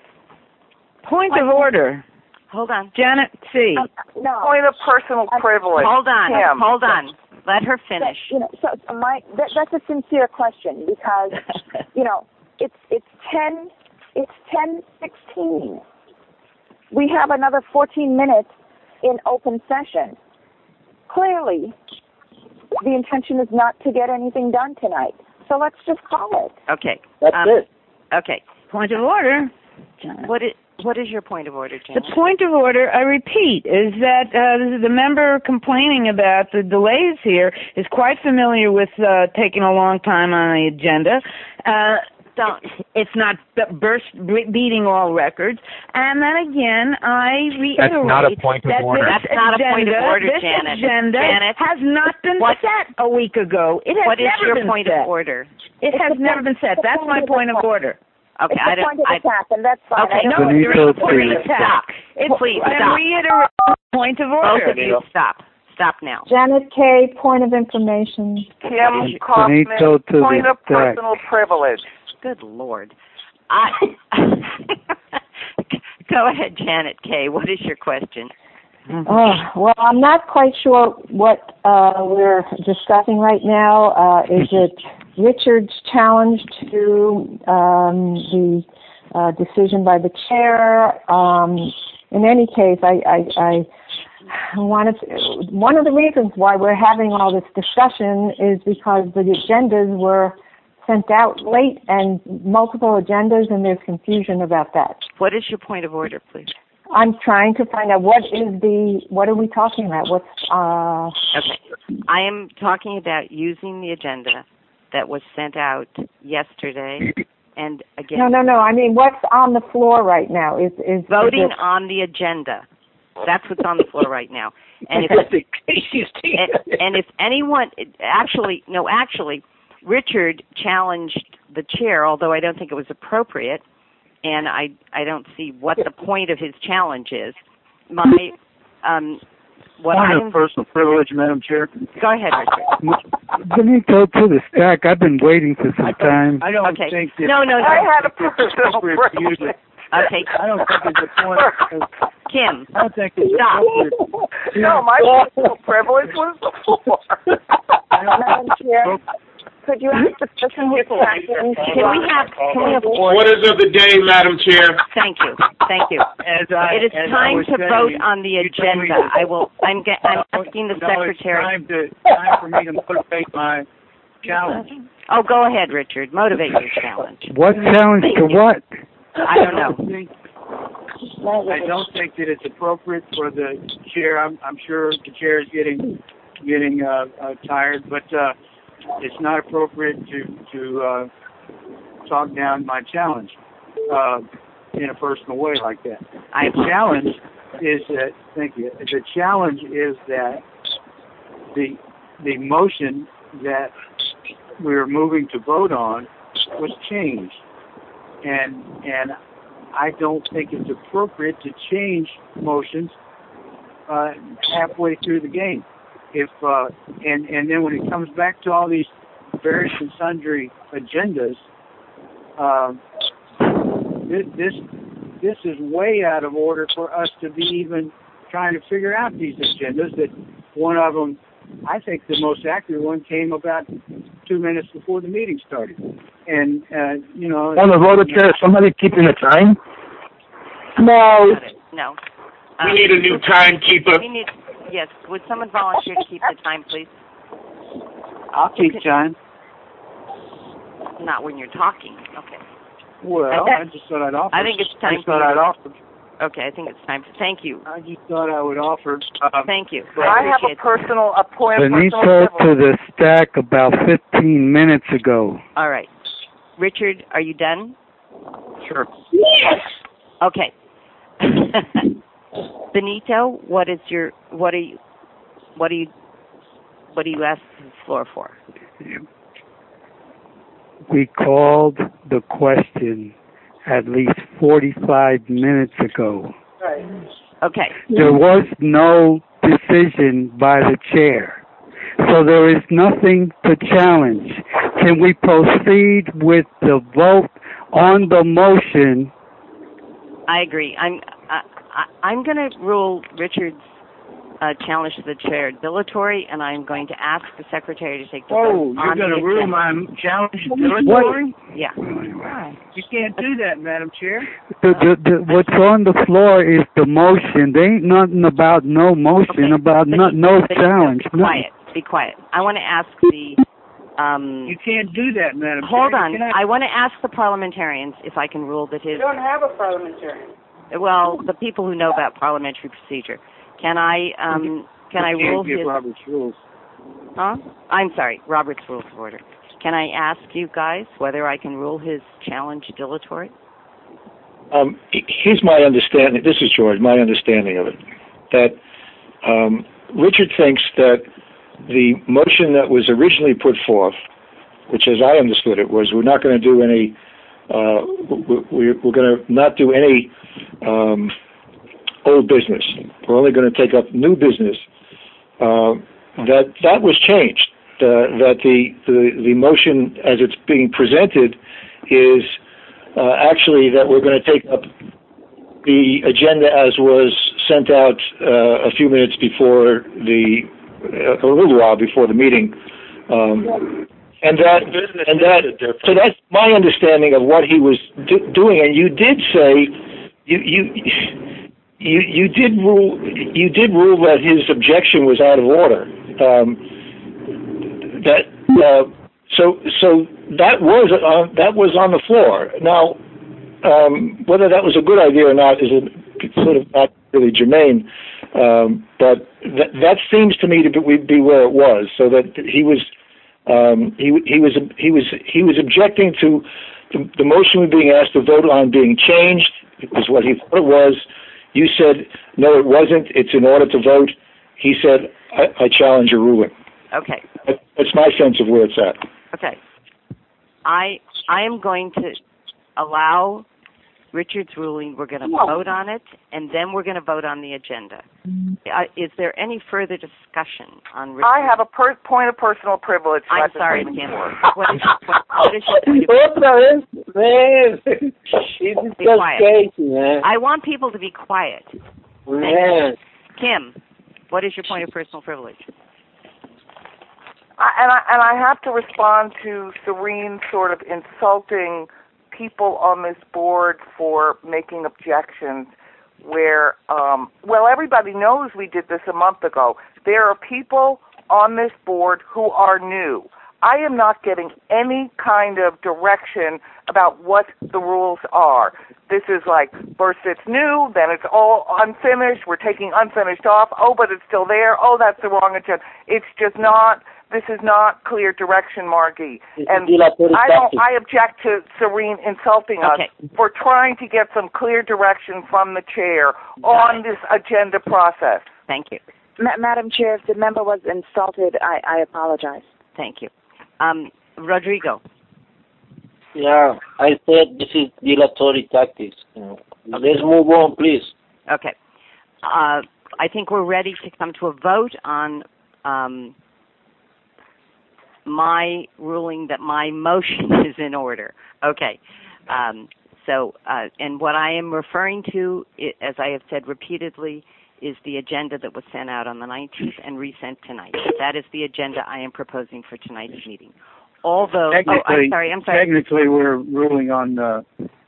Point of order. Hold on. Janet C. Um, no. Point of personal privilege. Hold on. Kim. Hold on. Let her finish. That, you know, so so my that, that's a sincere question because you know it's it's ten it's ten sixteen. We have another fourteen minutes in open session. Clearly, the intention is not to get anything done tonight. So let's just call it. Okay. That's um, it. Okay. Point of order. What is what is your point of order, Janet? The point of order, I repeat, is that uh, the member complaining about the delays here is quite familiar with uh, taking a long time on the agenda. Uh, don't. It's not burst beating all records. And then again, I reiterate That's not a point of that order. this That's not a agenda, point of order, this Janet. agenda Janet, has not been what, set a week ago. It has what is never your been point set. of order? It has never been set. That's my point of order. Okay, it's I a don't. point of I, attack, and that's fine. okay, I no, don't Benito, there is a point please. of attack. It's, Please and stop. reiterate the point of order. Both of you, stop. Stop now. Janet K., point of information. Kim Kaufman, Benito to point the of stack. personal privilege. Good Lord. I Go ahead, Janet K. What is your question? Oh, well, I'm not quite sure what uh, we're discussing right now. Uh, is it Richard's challenge to um, the uh, decision by the chair? Um, in any case, I, I, I wanted to, one of the reasons why we're having all this discussion is because the agendas were sent out late and multiple agendas, and there's confusion about that. What is your point of order, please? I'm trying to find out what is the, what are we talking about? What's, uh... Okay. I am talking about using the agenda that was sent out yesterday, and again... No, no, no. I mean, what's on the floor right now? Is, is Voting is it... on the agenda. That's what's on the floor right now. And if, and, and if anyone, actually, no, actually, Richard challenged the chair, although I don't think it was appropriate, and I I don't see what the point of his challenge is. My um, what Point I of personal privilege, Madam Chair. Go ahead, Richard. Benito to the stack. I've been waiting for some time. I don't Okay. think that No, no, no. I had a it's personal appropriate to use privilege. it. Okay, I don't think it's a point. Of, Kim. I don't think it's Stop. appropriate. No, my personal privilege was the floor. Madam Chair, could you ask the person who's talking? Can we have can we have order? Orders of the day, Madam Chair. Thank you, thank you. As I, It is as I time was to saying, vote on the you told me- agenda. I will. I'm. Get, I'm asking the no, secretary. It's time, to, time for me to motivate my challenge. Oh, go ahead, Richard. Motivate your challenge. What challenge Thank to you. what? I don't know. think, I don't think that it's appropriate for the chair. I'm, I'm sure the chair is getting getting uh, uh, tired, but uh, it's not appropriate to to uh, talk down my challenge uh, in a personal way like that. I The challenge is that. Thank you. The challenge is that the the motion that we're moving to vote on was changed, and and I don't think it's appropriate to change motions uh, halfway through the game. If uh, and and then when it comes back to all these various and sundry agendas, um, this this this is way out of order for us to be even trying to figure out these agendas. That one of them, I think the most accurate one, came about two minutes before the meeting started. And, uh, you know... On the voter chair, is somebody keeping the time? No. No. We need a new timekeeper. We need. Yes. Would someone volunteer to keep the time, please? I'll keep time. Not when you're talking. Okay. Well, I just thought I'd offer. I think it's time I just thought for you I'd to- offer. Okay. I think it's time. Thank you. I just thought I would offer. Um, Thank you. I have appreciate a personal, a point of Benito personal to privilege. the stack about fifteen minutes ago. it. All right. Richard, are you done? Sure. Yes. Okay. Benito, what is your what are you what are you what do you ask the floor for? We called the question at least forty-five minutes ago. Right. Okay. There was no decision by the chair. So there is nothing to challenge. Can we proceed with the vote on the motion? I agree. I'm I, I, I'm going to rule Richard's uh, challenge to the chair dilatory, and I'm going to ask the secretary to take the Oh, vote you're on going the to rule agenda. my challenge dilatory? Yeah. You can't do that, Madam Chair. The, the, the, what's on the floor is the motion. There ain't nothing about no motion, Okay. about Benito, not, no Benito, challenge. Be quiet. Be quiet. I want to ask the. Um, You can't do that, Madam hold Chair. on. You cannot- I want to ask the parliamentarians if I can rule that his. You don't have a parliamentarian. Well, the people who know about parliamentary procedure. Can I? Um, can I You can't rule give his? Robert's rules. Huh? I'm sorry. Robert's Rules of Order. Can I ask you guys whether I can rule his challenge dilatory? Um, here's my understanding. This is George. My understanding of it, that um, Richard thinks that the motion that was originally put forth, which, as I understood it, was we're not going to do any. Uh, we're we're going to not do any um, old business. We're only going to take up new business. Uh, that that was changed. Uh, that the, the the motion as it's being presented is uh, actually that we're going to take up the agenda as was sent out uh, a few minutes before the uh, a little while before the meeting, um, and that and that so that's my understanding of what he was do, doing. And you did say you you. You you did rule you did rule that his objection was out of order. Um, that uh, so so that was uh, that was on the floor. Now, um, whether that was a good idea or not is a, sort of not really germane. Um, but that that seems to me to be, be where it was. So that he was um, he he was he was he was objecting to the, the motion we're being asked to vote on being changed. It was what he thought it was. You said, no, it wasn't. It's in order to vote. He said, I, I challenge your ruling. Okay. That, that's my sense of where it's at. Okay. I I am going to allow Richard's ruling. We're going to vote on it, and then we're going to vote on the agenda. Uh, is there any further discussion on Richard's? I have a per- point of personal privilege. I'm sorry, Kim. What is your point? What is your Otra vez, man. It's just crazy, man. I want people to be quiet. Man. Kim, what is your point of personal privilege? I, and I and I have to respond to Serene sort of insulting people on this board for making objections where, um, well, everybody knows we did this a month ago. There are people on this board who are new. I am not getting any kind of direction about what the rules are. This is like, first it's new, then it's all unfinished, we're taking unfinished off, oh, but it's still there, oh, that's the wrong agenda. It's just not, this is not clear direction, Margie. And I don't, I object to Serene insulting okay. us for trying to get some clear direction from the chair on this agenda process. Thank you. Ma- Madam Chair, if the member was insulted, I, I apologize. Thank you. Um, Rodrigo. Yeah, I said this is dilatory tactics. You know. Let's move on, please. Okay. Uh, I think we're ready to come to a vote on um, my ruling that my motion is in order. Okay. Um, so, uh, and what I am referring to, as I have said repeatedly, is the agenda that was sent out on the nineteenth and resent tonight. That is the agenda I am proposing for tonight's meeting. Although, oh, I'm sorry, I'm sorry. Technically, we're ruling on. Uh,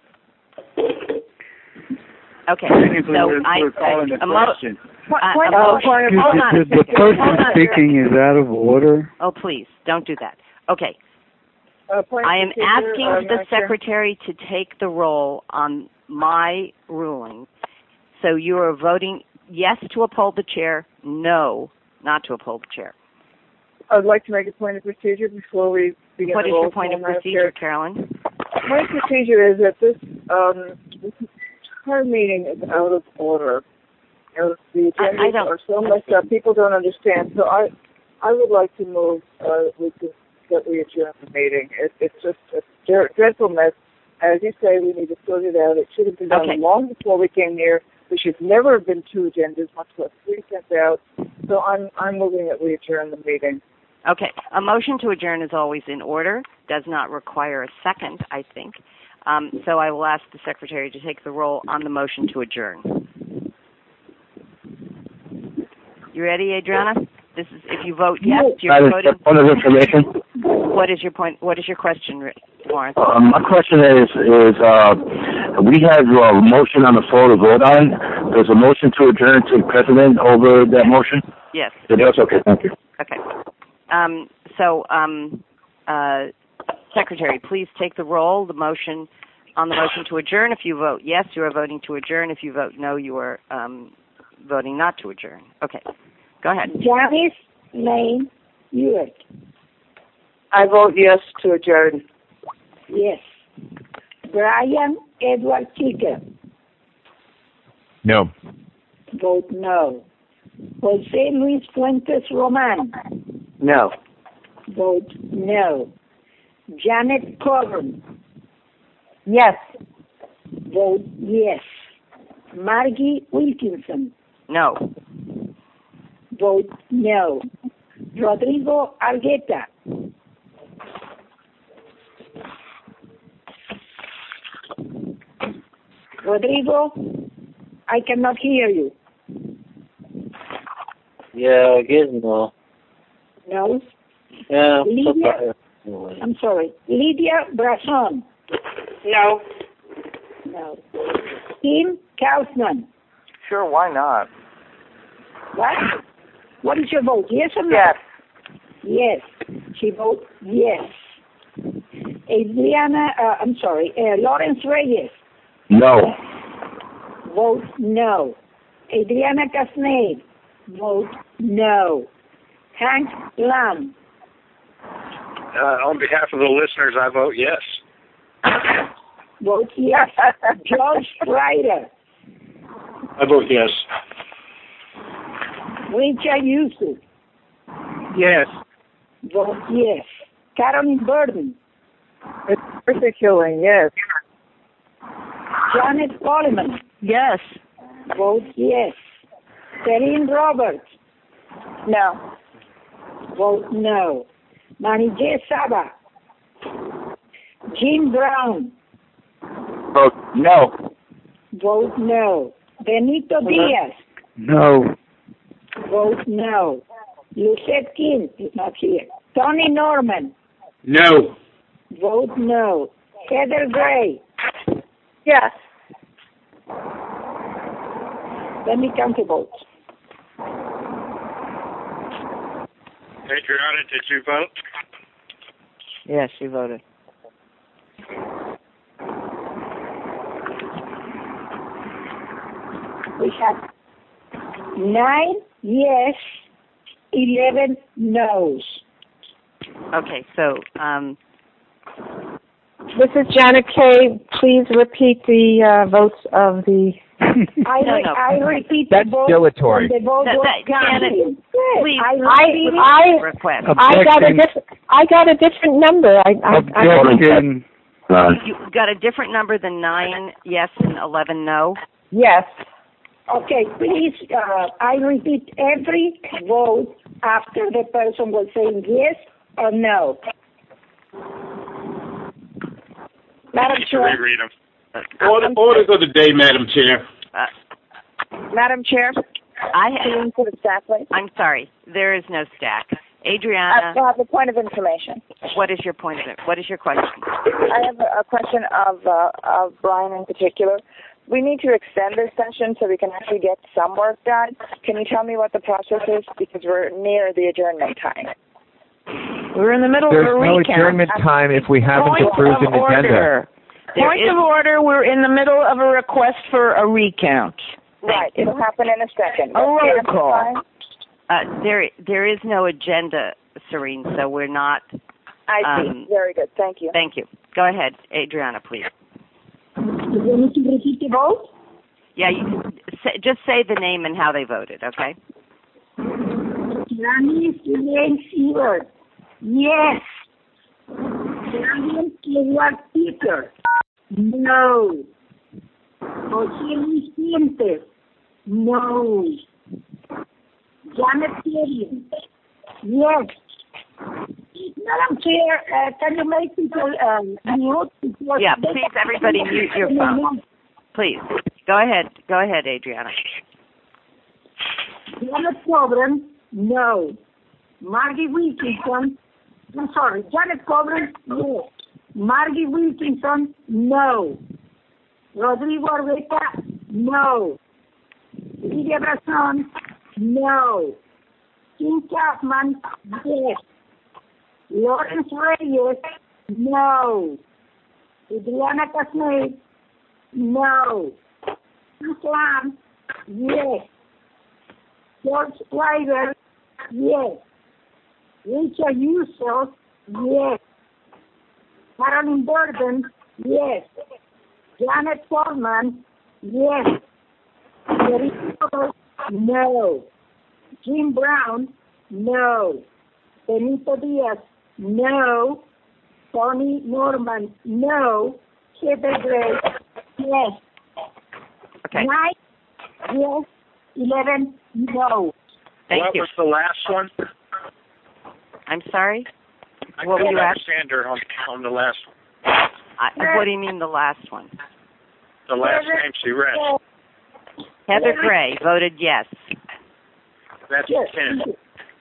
okay, technically, so we're, I, we're calling uh, a question. Uh, Point uh, of order. hold on a The, the second. person Hold on a speaking second. is out of order. Oh, please, don't do that. Okay. Uh, point I am of procedure, asking uh, the Madam Chair. secretary to take the roll on my ruling. So you are voting yes to uphold the chair, no, not to uphold the chair. I'd like to make a point of procedure before we begin. What the is roll your point call, of Madam procedure, Chair. Carolyn? My procedure is that this um, this entire meeting is out of order. You know, the I- I agendas don't- are so messed up. People don't understand. So I, I would like to move uh, with this, that we adjourn the meeting. It, it's just a dre- dreadful mess. As you say, we need to sort it out. It should have been done Okay. long before we came here. There should never have been two agendas, much less three sent out. So I'm I'm moving that we adjourn the meeting. Okay. A motion to adjourn is always in order, does not require a second, I think. Um, so I will ask the secretary to take the roll on the motion to adjourn. You ready, Adriana? This is if you vote yes, you're voting. Point of information. What is your point? What is your question, Ri- Lawrence? Uh, my question is, is uh, we have a motion on the floor to vote on. There's a motion to adjourn to President over that motion? Yes. Yes, okay, thank you. Okay. Um, so, um, uh, Secretary, please take the roll. The motion on the motion to adjourn. If you vote yes, you are voting to adjourn. If you vote no, you are um, voting not to adjourn. Okay. Go ahead. Janice Lane Hewitt. I vote yes to adjourn. Yes. Brian Edward Chica. No. Vote no. Jose Luis Fuentes Roman. No. Vote no. Janet Coburn. Yes. Vote yes. Margie Wilkinson. No. Vote no. Rodrigo Argueta. Rodrigo, I cannot hear you. Yeah, I guess no. No? Yeah. Lydia, I'm sorry. Lydia Brazon. No. No. Tim Kaufman. Sure, why not? What? What is your vote? Yes or no? Yes. Yes. She votes yes. Adriana, uh, I'm sorry, uh, Lawrence Reyes. No. Vote no. Adriana Casnade. Vote no. Hank Lam. Uh, on behalf of the listeners, I vote yes. Vote yes. George Ryder. I vote yes. Richard Yusuf. Yes. Vote yes. Carolyn Burden. It's ridiculous, yes. Janet Coleman. Yes. Vote yes. Celine Roberts. No. Vote no. Manijay Saba. Jim Brown. Vote no. Vote no. Benito Diaz. No. Vote no. Lucette King is not here. Tony Norman. No. Vote no. Heather Gray. Yes. Let me count the votes. Adriana, did you vote? Yes, she voted. We have nine yes, eleven no's. Okay, so um, This is Janet Kay. Please repeat the uh, votes of the. I, No, re- no. I repeat That's the vote. dilatory. The vote That- was that- counted. Janet, Yes, please. I I repeat I request. I got a Objection. different. I got a different number. I. I, I Objection. None. You got a different number than nine yes and eleven no? yes. Okay, please, uh, I repeat every vote after the person was saying yes or no. Madam I need to Chair. reread them. Order, orders of the day, Madam Chair. Uh, Madam Chair, I can you put a stack, please? I'm sorry. There is no stack. I Adriana, have a point of information. what is your point of it? What is your question? I have a, a question of, uh, of Brian in particular. We need to extend this session so we can actually get some work done. Can you tell me what the process is? Because we're near the adjournment time. We're in the middle There's of a no recount. adjournment time if we haven't Point approved of an agenda. order. There Point is- of order, we're in the middle of a request for a recount. Right, it'll happen in a second. A roll Let's get call. time. Uh, there, there is no agenda, Serene, so we're not. I see. Um, Very good. Thank you. Thank you. Go ahead, Adriana, please. You want me to repeat the vote? Yeah, you say, just say the name and how they voted, okay? Rani Elaine Seward. Yes. Daniel Edward Peter. No. Jose Luis Fuentes. No. Janet Kay. Yes. Madam Chair, uh, can you make people um, mute? Because Yeah, they- please, everybody mute your phone. Please. Go ahead. Go ahead, Adriana. Janet Coburn, no. Margie Wilkinson, I'm sorry, Janet Coburn, yes. Margie Wilkinson, no. Rodrigo Argueta, no. Lydia Brazon, no. Kim Chapman, yes. Lawrence Reyes, no. Adriana Casnay, no. Islam, yes. George Ryder, yes. Richard Yusuf, Yes. Carolyn Borden, yes. Janet Foreman, yes. Jerry Cooper, no. Jim Brown, no. Benito Diaz, no. Tony Norman, no. Heather Gray, yes. Okay. Nine, yes. Eleven, no. Thank what you. was the last one? I'm sorry? I What were couldn't you asking? understand her on, on the last one. I, what do you mean the last one? The last name she read. Heather Gray voted yes. That's Yes. ten.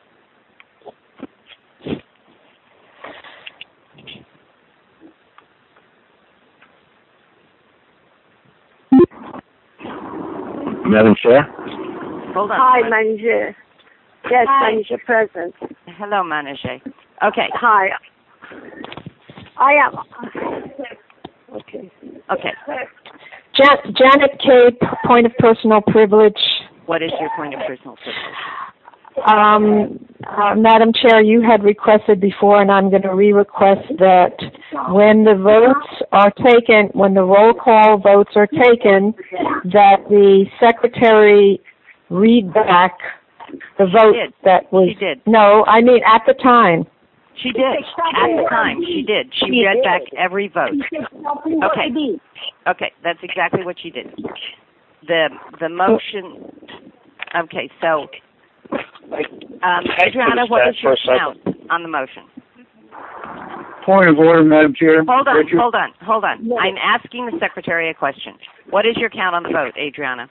Madam Chair? Hold on. Hi, Manager. Yes, Hi. Manager present. Hello, Manager. Okay. Hi. I am. Okay. Okay. Jan- Janet Cape, point of personal privilege. What is your point of personal privilege? Um, uh, Madam Chair, you had requested before, and I'm going to re-request that when the votes are taken, when the roll call votes are taken, that the secretary read back the vote that was. She did. No, I mean at the time. She did. At the time, she did. She, She read did. back every vote. Okay. Okay, that's exactly what she did. The the motion. Okay, so um, Adriana, what was your count on the motion? Point of order, Madam Chair. Hold on, Richard? hold on, hold on. I'm asking the secretary a question. What is your count on the vote, Adriana?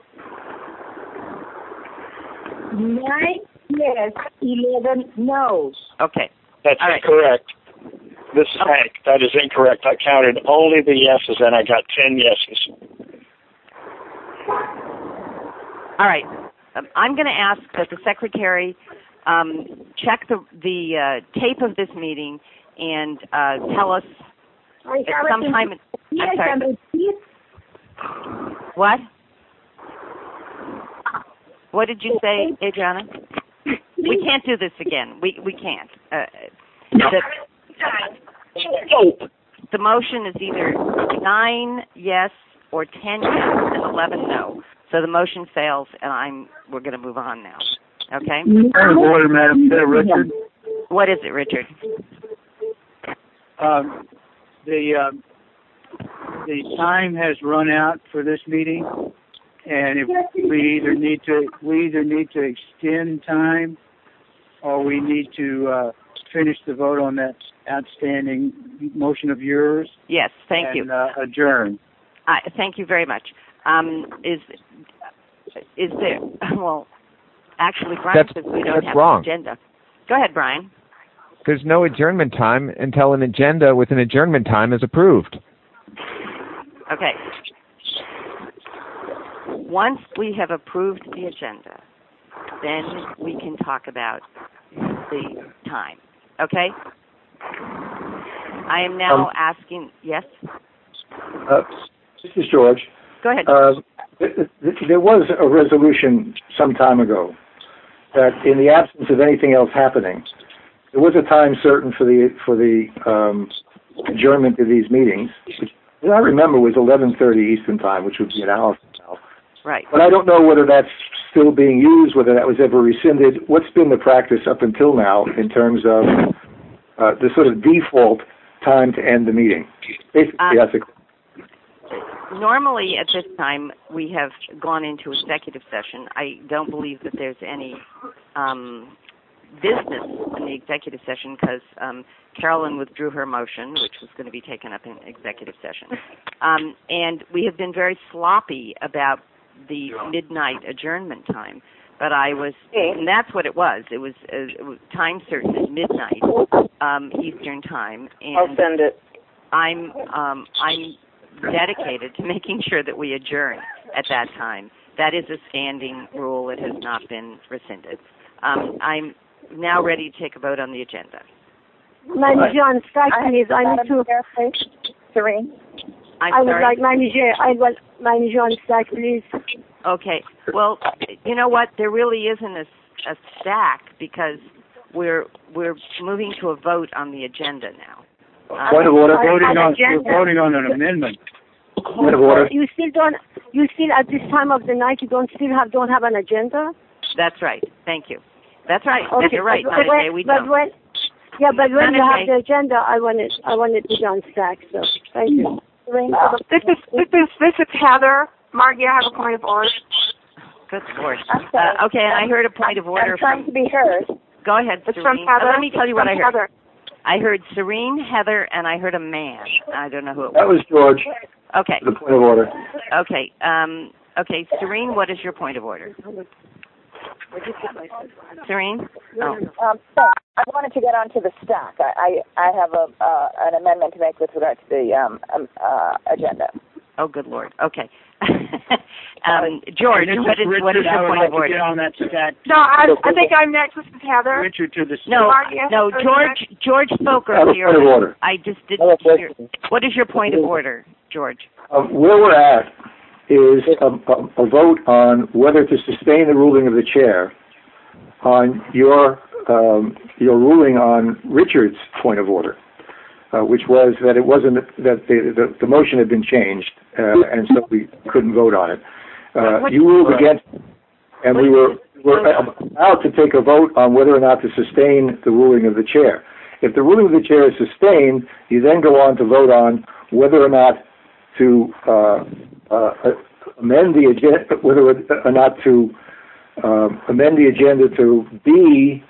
Nine, yes. Eleven, no. Okay. That's All right. incorrect. This is Hank. That is incorrect. I counted only the yeses, and I got ten yeses. All right. Um, I'm going to ask that the secretary um, check the the uh, tape of this meeting and uh, tell us I at some time. Yes, I'm sorry. and repeat. What? What did you say, Adriana? We can't do this again. We we can't. Uh, the, the motion is either nine yes or ten yes and eleven no. So the motion fails, and I'm we're going to move on now. Okay. Point of order, Madam Chair. Richard. What is it, Richard? Um, the um, the time has run out for this meeting, and if we either need to we either need to extend time, or we need to uh, finish the vote on that outstanding motion of yours. Yes, thank and, you. Uh, adjourn. Uh, thank you very much. Um, is is there? Well, actually, Brian That's- says we don't that's have wrong. an agenda. Go ahead, Brian. There's no adjournment time until an agenda with an adjournment time is approved. Okay. Once we have approved the agenda, then we can talk about the time. Okay? I am now Um, asking, yes? Uh, this is George. Go ahead. Uh, th- th- there was a resolution some time ago that, in the absence of anything else happening, there was a time certain for the for the um, adjournment of these meetings, which I remember was eleven thirty Eastern Time, which would be an hour from now. Right. But I don't know whether that's still being used, whether that was ever rescinded. What's been the practice up until now in terms of uh, the sort of default time to end the meeting? Basically, Um, that's a Normally, at this time, we have gone into executive session. I don't believe that there's any um, business in the executive session because um, Carolyn withdrew her motion, which was going to be taken up in executive session. Um, and we have been very sloppy about the midnight adjournment time. But I was, and that's what it was. It was, uh, it was time certain at midnight um, Eastern time. And I'll send it. I'm, um, I'm dedicated to making sure that we adjourn at that time. That is a standing rule. It has not been rescinded. Um, I'm now ready to take a vote on the agenda. Manager, on strike, please. I need to. Serene. I'm I would sorry. like manager. I want manager on strike, please. Okay. Well, you know what? There really isn't a, a stack because we're we're moving to a vote on the agenda now. Um, Point of order. We're voting on, agenda. we're voting on an amendment. Point of order. You still don't. You still at this time of the night. You don't still have don't have an agenda. That's right. Thank you. That's right. Okay, You're right. But, Not a day when, we but don't. when, yeah, but when Not you a have day. the agenda, I want it. I want it to be on stack. So thank you. This is this is this is Heather. Margie, I have a point of order. Good Lord. I'm sorry. Uh, okay, and I heard a point of order I'm trying from. to be heard. Go ahead, It's Serene. from Heather. Uh, let me tell you what I It's heard. from Heather. I heard Serene, Heather, and I heard a man. I don't know who it was. That was George. Okay. The point of order. Okay. Um, okay, Serene, what is your point of order? Serene? Oh. Um, thanks. I wanted to get onto the stack. I, I, I have a uh, an amendment to make with regard to the um, um, uh, agenda. Oh, good Lord. Okay. um, George, what is, what is your point of order? Get on that stack. No, I I think I'm next. This is Heather. Richard to the stack. No, Margie, no, first George. George spoke I have a earlier. point of order. I just I didn't have a hear. question. What is your point of order, George? Uh, where we're at is a, a, a vote on whether to sustain the ruling of the chair on your um, your ruling on Richard's point of order, uh, which was that it wasn't that the the, the motion had been changed, uh, and so we couldn't vote on it. Uh, you ruled against, and we were were about to take a vote on whether or not to sustain the ruling of the chair. If the ruling of the chair is sustained, you then go on to vote on whether or not to uh, uh, amend the agenda, whether or not to um, amend the agenda to be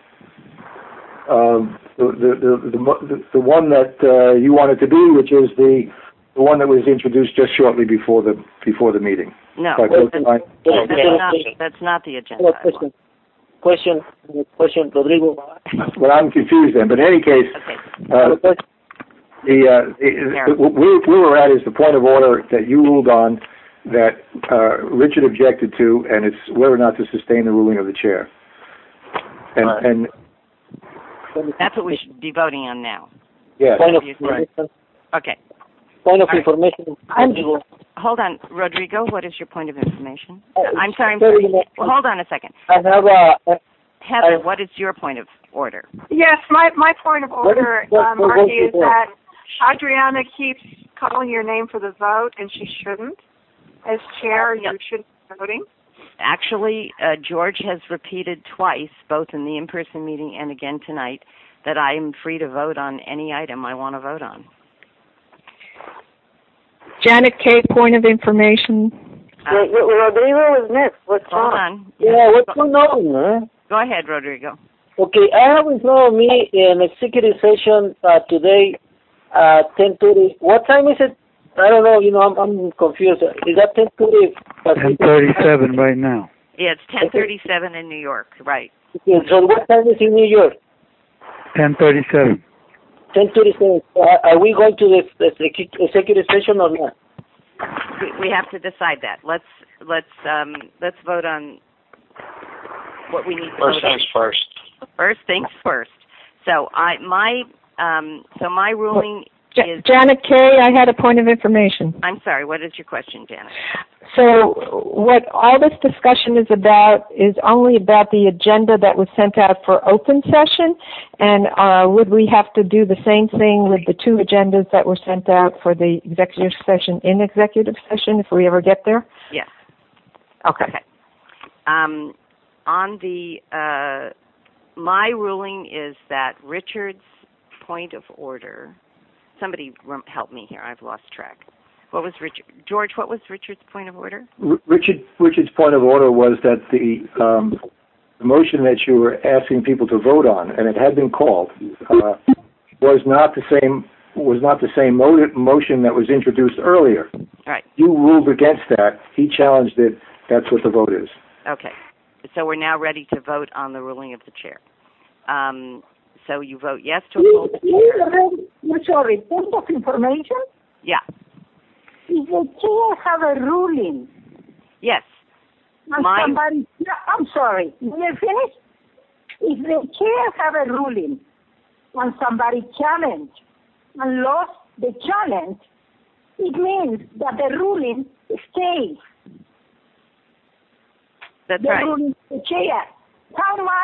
um, the, the, the, the, the one that uh, you want it to be, which is the, the one that was introduced just shortly before the before the meeting. No, By that's, vote by- that's not, that's not the agenda. Question. Question. Question, Rodrigo. Well, I'm confused then, but in any case, uh, the, uh, the, the where, where we're at is the point of order that you ruled on that uh, Richard objected to, and it's whether or not to sustain the ruling of the chair. And, Right. and That's what we should be voting on now. yes, Point of Right. Okay. Point of All right. information. Rodrigo. Hold on, Rodrigo. What is your point of information? Uh, I'm sorry. I'm very sorry. much. Well, hold on a second. I have a. Heather, I- what is your point of order? Yes, my my point of What is- order, what- uh, what- Margie, what is is it? that Adriana keeps calling your name for the vote, and she shouldn't. As chair, you shouldn't be voting. Actually, uh, George has repeated twice, both in the in-person meeting and again tonight, that I am free to vote on any item I want to vote on. Janet K., point of information. Uh, Rodrigo was next. What's hold wrong? on. Yeah, what's going on, man? Go ahead, Rodrigo. Okay, I have in front of me an executive session uh, today at ten thirty. What time is it? I don't know. You know, I'm, I'm confused. Is that ten thirty? ten thirty-seven right now. Yeah, it's ten thirty-seven in New York, right? Okay, so what time is in New York? ten thirty-seven. ten thirty-seven. Uh, are we going to the, the executive session or not? We, we have to decide that. Let's let's um, let's vote on what we need to First vote on. things first. First things first. So I my um, so my ruling Ja- is. Janet K., I had a point of information. I'm sorry. What is your question, Janet? So what all this discussion is about is only about the agenda that was sent out for open session, and uh, would we have to do the same thing with the two agendas that were sent out for the executive session in executive session if we ever get there? Yes. Okay. Okay. Um, on the uh, my ruling is that Richard's point of order. Somebody rem- help me here. I've lost track. What was Richard? George, what was Richard's point of order? R- Richard Richard's point of order was that the, um, the motion that you were asking people to vote on, and it had been called, uh, was not the same was not the same mo- motion that was introduced earlier. Right. You ruled against that. He challenged it. That's what the vote is. Okay. So we're now ready to vote on the ruling of the chair. Um, so you vote yes to uphold the chair. I'm sorry, point of information? Yeah. If the chair have a ruling, Yes. and My- somebody, no, I'm sorry, will you finish? If the chair have a ruling, and somebody challenged and lost the challenge, it means that the ruling stays. That's the right. ruling of the chair. How much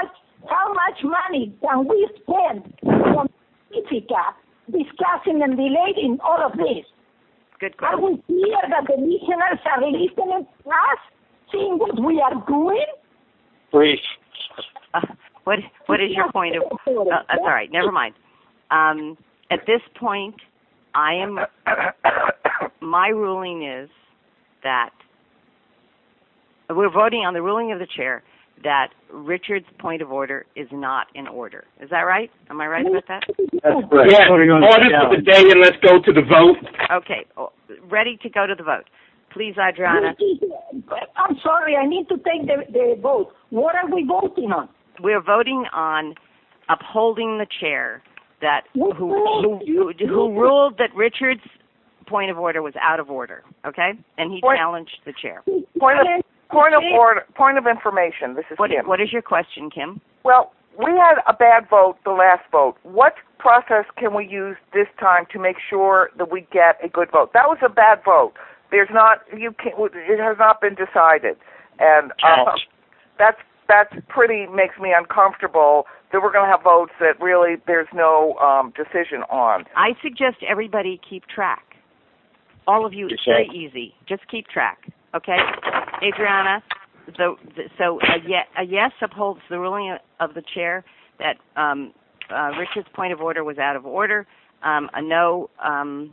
how much money can we spend on Pacifica discussing and delaying all of this? Good question. Are we clear that the listeners are listening to us, seeing what we are doing? Brief. Uh, what What is your point of... Uh, that's all right, never mind. Um, at this point, I am... my ruling is that we're voting on the ruling of the chair that Richard's point of order is not in order. Is that right? Am I right about that? That's correct. Yeah, order for the day, and let's go to the vote. Okay, ready to go to the vote. Please, Adriana. I'm sorry, I need to take the, the vote. What are we voting on? We're voting on upholding the chair that who, who, who, who ruled that Richard's point of order was out of order, okay? And he point, challenged the chair. Point of point of order, point of information. This is what, Kim. What is your question, Kim? Well, we had a bad vote the last vote. What process can we use this time to make sure that we get a good vote? That was a bad vote. There's not you can it has not been decided, and uh, that's that's pretty makes me uncomfortable that we're going to have votes that really there's no um, decision on. I suggest everybody keep track. All of you, it's very easy. Just keep track, okay? Adriana, so so a, ye- a yes upholds the ruling of the chair that um, uh, Richard's point of order was out of order. Um, a no um,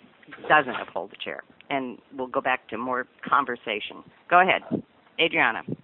doesn't uphold the chair. And we'll go back to more conversation. Go ahead, Adriana.